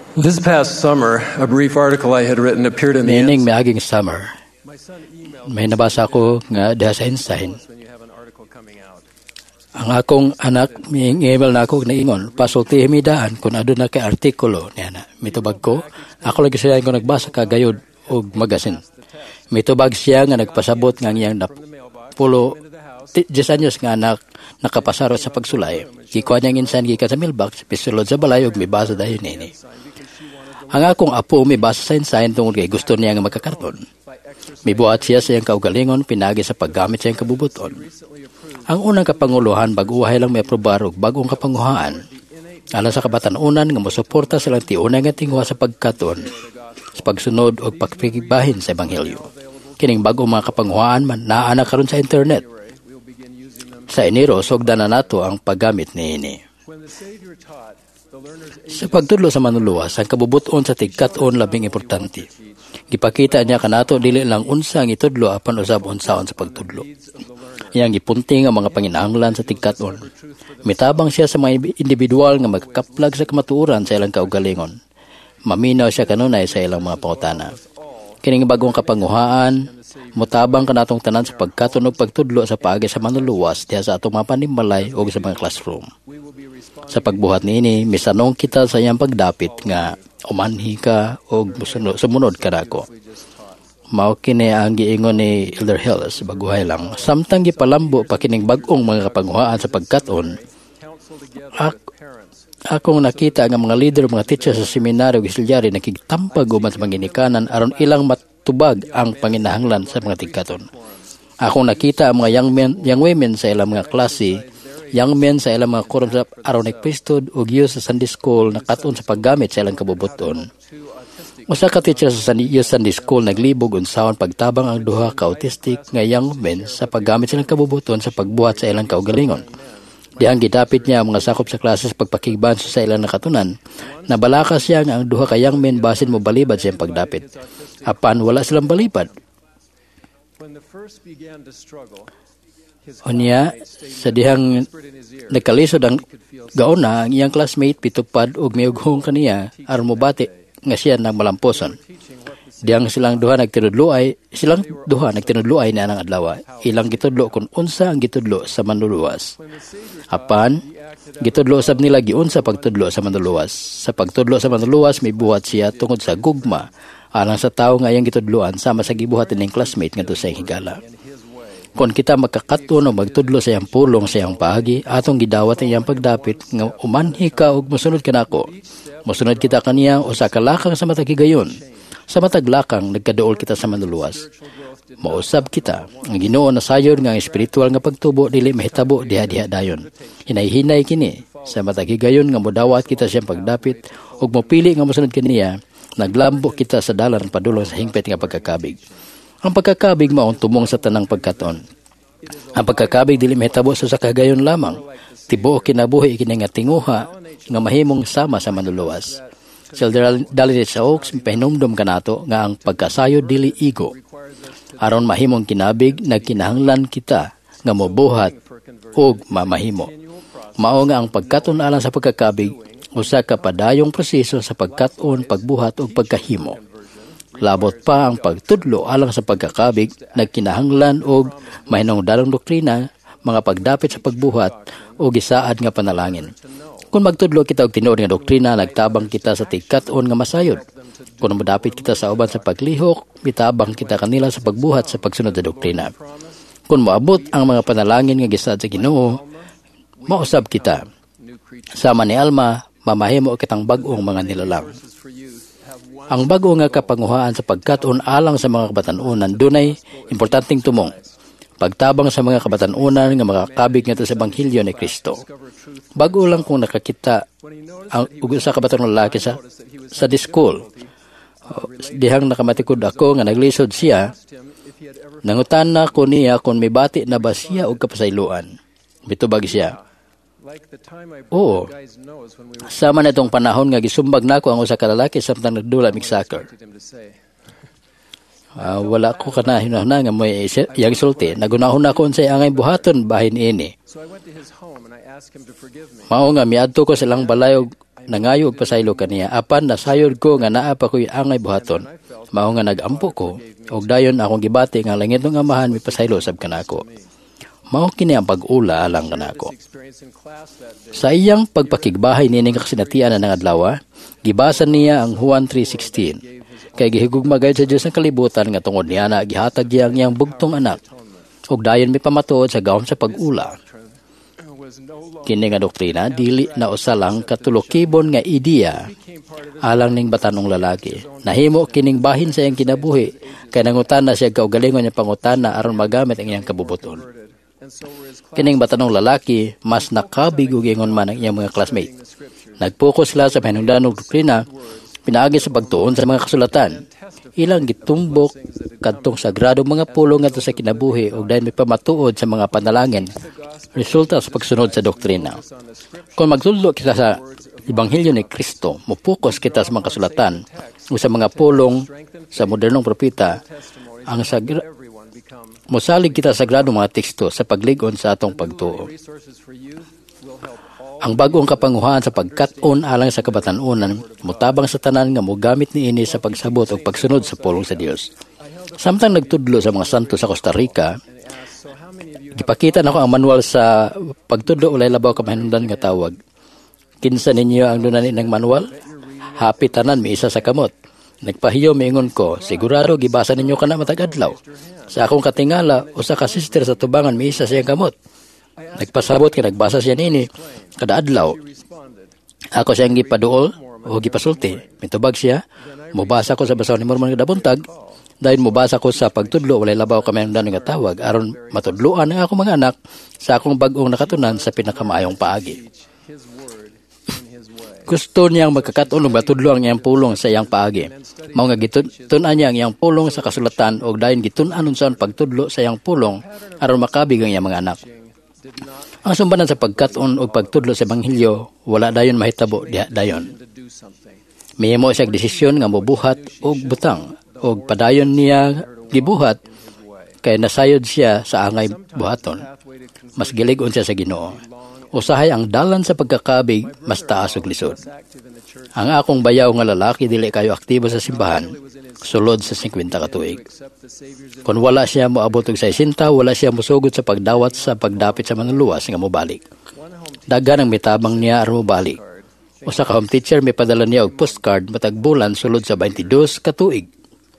This past summer, a brief article I had written appeared in the Meaning miaging summer, may nabasa ko nga diha sa Einstein. Ang akong anak, may email na ako naingon, pasulti himidaan kung adun na kay artikulo niya na. Mitubag ko, ako lagi siya ko nagbasa kagayod o magasin. Mitubag siya nga nagpasabot nga ngiyang pulo 10 anyos nga anak nakapasaro sa pagsulay. Kikuha niyang insan gikan sa mailbox, pisulod sa balay ug may basa dahil nini. Ang akong apo may basa sa Einstein tungkol kay gusto niya nga magkakarton. Mibuhat siya sa iyang kaugalingon, pinagi sa paggamit sa iyang kabubuton. Ang unang kapanguluhan baguhay lang may aprobar og bagong kapanguhaan. Alang sa kabatanunan nga mosuporta silang tiunay nga tingwa sa pagkaton, sa pagsunod og pagpigibahin sa ebanghelyo. Kining bagong mga kapanguhaan man naana karon sa internet. Sa Enero, sugdan na nato ang paggamit niini. Sa pagtudlo sa manluluwas, ang kabubuton sa tigkaton labing importante. Gipakita niya kanato dili lang unsa ang itudlo apan usab unsaon sa pagtudlo. Iyang gipunting ang mga panginahanglan sa tigkaton. Mitabang siya sa mga individual nga magkaplag sa kamatuoran sa ilang kaugalingon. Maminaw siya kanunay sa ilang mga pangutana. Kining bagong kapanguhaan, mutabang kanatong tanan sa pagkaton ug pagtudlo sa paagi sa manluluwas diha sa atong mga panimbalay ug sa mga classroom. Sa pagbuhat niini, misanong kita sa iyang pagdapit nga umanhi ka o sumunod ka nako. Mao kini ang giingon ni Elder Hills, baguhay lang. Samtang gipalambo pa kining bag-ong mga kapanguhaan sa pagkaton, akong nakita nga mga leader, mga teacher sa seminaryo ug silyari nakigtampag uman sa manginikanan aron ilang matubag ang panginahanglan sa mga tigkaton. Akong nakita ang mga young women sa ilang mga klase, young men sa ilang mga quorum sa Aaronic priesthood ug youth sa Sunday school nakaton sa paggamit sa ilang kabubuton. Usa ka teacher sa youth Sunday school naglibog unsaon pagtabang ang duha ka autistic nga young men sa paggamit sa ilang kabubuton sa pagbuhat sa ilang kaugalingon. Dihang gidapit niya ang mga sakop sa klase sa pagpakigban sa ilang nakatunan, nabalakas siya nga ang duha ka young men basin mo balibad sa iyang pagdapit. Apan wala silang balibad. Unya, sa dihang nagkalisod ang gauna, ang iyang classmate pitupad og miughong kaniya aron mobati nga siya nang malamposon. Diyang silang duha nagtinudluay na nang adlaw. Ilang gitudlo kung unsa ang gitudlo sa manluluwas. Apan, gitudlo usab nila giunsa pagtudlo sa manluluwas. Sa pagtudlo sa manluluwas, may buhat siya tungod sa gugma alang sa tawo nga iyang gitudloan sama sa gibuhat ning classmate ngadto sa higala. Kung kita magkakaton o magtudlo sa iyang pulong sa iyang paagi, atong gidawat ang iyang pagdapit nga umanhi ka og mosunod kanako. Mosunod kita kaniya usa ka lakang sa matag higayon. Sa mataglakang, nagkaduol kita sa manluluwas. Mausab kita, ang Ginoo na sayod nga ang espiritual nga pagtubo, dili mahitabo diha-diha dayon. Hinay-hinay kini, sa matagigayon nga modawat kita siyang pagdapit, ug mopili nga mosunod kaniya, naglambo kita sa dalan padulong sa hingpit nga pagkakabig. Ang pagkakabig maong tumong sa tanang pagkaton. Ang pagkakabig dili mahitabo sa kagayon lamang, tibuok kinabuhi kini nga tinguha, nga mahimong sama sa manluluwas. Si Elder Dalit sa Oaks, pahinumdum ka nato nga ang pagkasayo dili igo. Aron mahimong kinabig, nagkinahanglan kita nga mobuhat o mamahimo. Mao nga ang pagkaton alang sa pagkakabig, usa ka padayong proseso sa pagkaton, pagbuhat o pagkahimo. Labot pa ang pagtudlo alang sa pagkakabig, nagkinahanglan og mahinungdanong doktrina, mga pagdapit sa pagbuhat o gisaad nga panalangin. Kung magtudlo kita og tinuod nga doktrina, nagtabang kita sa tigkaton nga masayod. Kung madapit kita sa uban sa paglihok, mitabang kita kanila sa pagbuhat sa pagsunod sa doktrina. Kung moabot ang mga panalangin nga gisaad sa Ginoo, mausab kita. Sama ni Alma, mamahimo kitang bag-ong mga nilalang. Ang bag-o nga kapanguhaan sa pagkaton alang sa mga kabatanunan dunay importanteng tumong. Pagtabang sa mga kabatanunan nga makakabig nga sa Ebanghelyo ni Kristo. Bago lang kung nakakita ang usa ka batang lalaki sa school. Dihang nakamatikod ako nga naglisod siya, nangutana ko niya kung may bati na ba siya og kapasayloan. Mitubag siya. Oo. Sama na itong panahon nga gisumbag nako ang usa ka lalaki samtang nagdula mig soccer. Wala ko kana hinahna nga may yang sulti. Nagunahon ako unsay angay buhaton bahin ini. Mao nga miadto ko sa ilang balay og nangayo og pasaylo kaniya apan nasayod ko nga naa pa ko'y angay buhaton. Mao nga nagampo ko og dayon akong gibati nga langit ng amahan mi pasaylo sab kanako. Mao kini ang pag-ula alang kanako. Sa iyang pagpakigbahay nining kasinatian na adlaw, gibasa niya ang Juan 3:16. Kay gihigugma gayud sa Dios ang kalibutan nga tungod niya na gihatag niya ang iyang bugtong anak. Ug dayon mi pamatuod sa gahom sa pag-ula. Kini nga doktrina dili na usa lang katulokibon nga ideya alang ning batanong lalaki. Nahimo kining bahin sa iyang kinabuhi kay nangutana siya kaugalingon niya pangutana aron magamit ang iyang kabubuton. Kining batanong lalaki mas nakabig ug ingon man ang iyang mga classmate. Nagpokus sila sa hinungdanog doktrina pinaagi sa pagtuon sa mga kasulatan. Ilang gitumbok kadtong sagrado mga pulong ngadto sa kinabuhi ug dayon may pamatuod sa mga panalangin resulta sa pagsunod sa doktrina. Kung magtudlo kita sa Ebanghelyo ni Kristo, mopokus kita sa mga kasulatan o sa mga pulong sa modernong propeta, ang mosalig kita sa sagradong mga teksto sa pagligon sa atong pagtuo. Ang bagong kapanguhaan sa pagkat-on alang sa kabatanunan, mutabang sa tanan nga mogamit niini sa pagsabot o pagsunod sa pulong sa Dios. Samtang nagtudlo sa mga santo sa Costa Rica, gipakita nako ang manual sa pagtudlo ulay labaw ka mahinungdan nga tawag. Kinsa ninyo ang dunani ng manual? Happy tanan mi isa sa kamot. Nagpahiyo miingon ko, sigurado gibasa ninyo kana matag adlaw. Sa akong katingala, usa ka sister sa tubangan mi isa siyang kamot. Nagpasabot kay nagbasa siya nini kada adlaw. Ako siyang gipaduol o gipasulti. Mitubag siya, mubasa ko sa basahon ni Mormon kada buntag. Dahil mubasa ko sa pagtudlo walay labaw kami ang danong nga tawag aron matudloan ang akong mga anak sa akong bag-ong nakatunan sa pinakamaayong paagi. Gusto niyang magkakaton ug matudlo ang iyang pulong sa iyang paagi. Mao nga gitun-an niya ang iyang pulong sa kasulatan ug dayon gitun-an unsaon pagtudlo sa iyang pulong aron makabig ang iyang mga anak. Ang sumbanan sa pagkaton ug pagtudlo sa Ebanghelyo wala dayon mahitabo dayon. Mahimo siya desisyon nga mobuhat og butang ug padayon niya gibuhat kay nasayod siya sa angay buhaton. Mas gilig-on siya sa Ginoo. Usahay ang dalan sa pagkakabig mas taas ug lisod. Ang akong bayaw nga lalaki dili kayo aktibo sa simbahan sulod sa 50 ka tuig. Kung wala siya moabot og 60, wala siya mosugod sa pagdawat sa pagdapit sa manluluwas nga mobalik. Daghan ang mitabang niya aron mobalik. Usa ka home teacher may padala niya og postcard matag bulan sulod sa 22 ka tuig.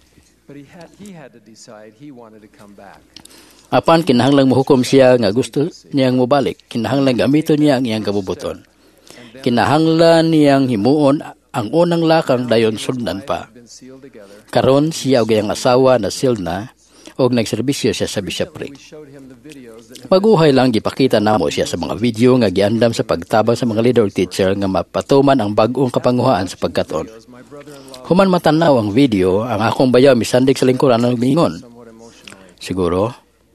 Apan kinahanglang mohukom siya nga gusto niyang mobalik. Kinahanglang gamiton niya ang iyang kabubuton. Kinahanglan niyang himuon ang unang lakang dayon sundan pa. Karon siya ug iyang asawa na sealed na og nagserbisyo siya sa bishopric. Paguhay lang gipakita namo siya sa mga video nga giandam sa pagtabang sa mga leader ug teacher nga mapatuman ang bag-ong kapanguhaan sa pagkaton. Human matanaw ang video, ang akong bayaw misandig sa lingkuran ang mingon. Siguro,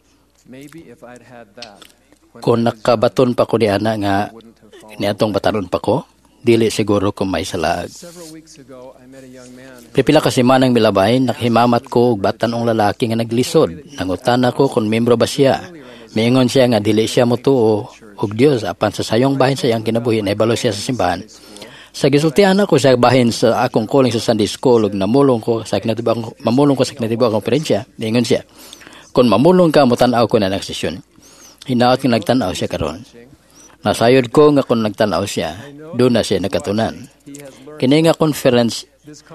kung nakabaton pa ko ni ana nga niadtong batanon pa ko, dili siguro kung may salag. Pipila ka semanang milabay, nakahimamat ko og batanong lalaki nga naglisod. Nangutana ko kung membro ba siya. Miingon siya nga dili siya motuo og Dios apan sa sayong bahin sa iyang kinabuhi naibalo siya sa simbahan. Sa gisultian ako sa bahin sa akong calling sa Sunday School ug mamulong ko sa kinatibang konferensya, miingon siya. Kung mamulong ka mo tan-aw ko na nagsesyon. Hinaot nga nagtan-aw siya karon. Nasayod ko nga kung nagtan-aw siya, doon na siya nakatunan. Kini nga conference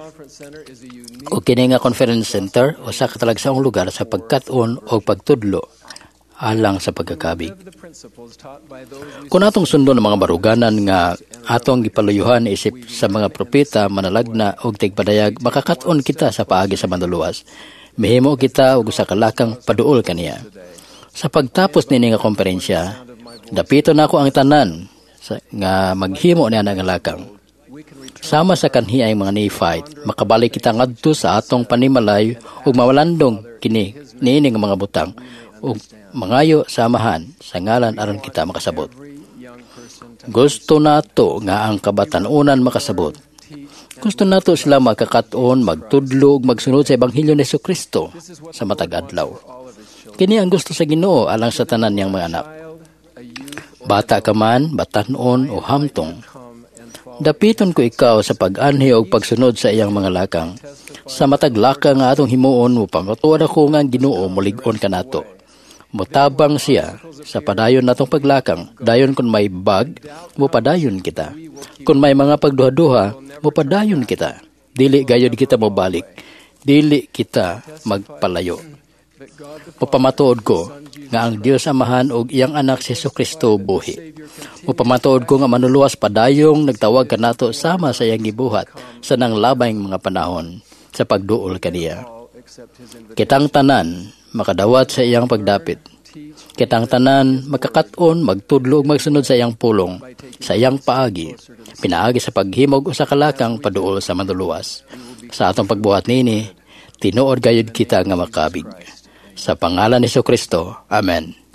center o sa katalagsaong lugar sa pagkat-on o pagtudlo alang sa pagkakabig. Kung atong sundo ng mga baruganan nga atong gipaluyuhan isip sa mga propeta, manalagna o tigpadayag, makakat-on kita sa paagi sa manluluwas. Mihimo kita og sa kalakang paduol kaniya. Sa pagtapos nini nga konferensya, dapito na ako ang tanan nga maghimo niya nga lakang. Sama sa kanhi ay mga Nephite, makabalik kita ngadto sa atong panimalay ug mawalandong kini niini nga mga butang ug mangayo samahan sa ngalan aron kita makasabot. Gusto nato nga ang kabatanunan makasabot. Gusto nato sila magkakaton, magtudlo ug magsunod sa Ebanghelyo ni Jesucristo sa matag adlaw. Kini ang gusto sa Ginoo alang sa tanan niyang mga anak. Bata ka man, batan-on o hamtong, Dapiton ko ikaw sa pag-anhi o pagsunod sa iyang mga lakang. Sa matag lakang nga atong himuon mo pamatuod ako nga Ginoo mulig-on ka nato. Mutabang siya sa padayon natong paglakang, dayon kung may bag, mupadayon kita. Kung may mga pagduha-duha, mupadayon kita. Dili gayod kita mobalik, dili kita magpalayo. Mupamatuod ko nga ang Dios Amahan og iyang anak si Jesucristo buhi. Mupamatuod ko nga manuluwas padayong nagtawag kanato sama sa iyang gibuhat sa nang labayng mga panahon sa pagduol kaniya. Kitang tanan makadawat sa iyang pagdapit. Kitang tanan magkakat-on, magtudlo ug magsunod sa iyang pulong, sa iyang paagi, pinaagi sa paghimog o sa kalakang paduol sa manuluwas. Sa atong pagbuhat nini, tinuod gayud kita nga makabig. Sa pangalan ni Jesucristo. Amen.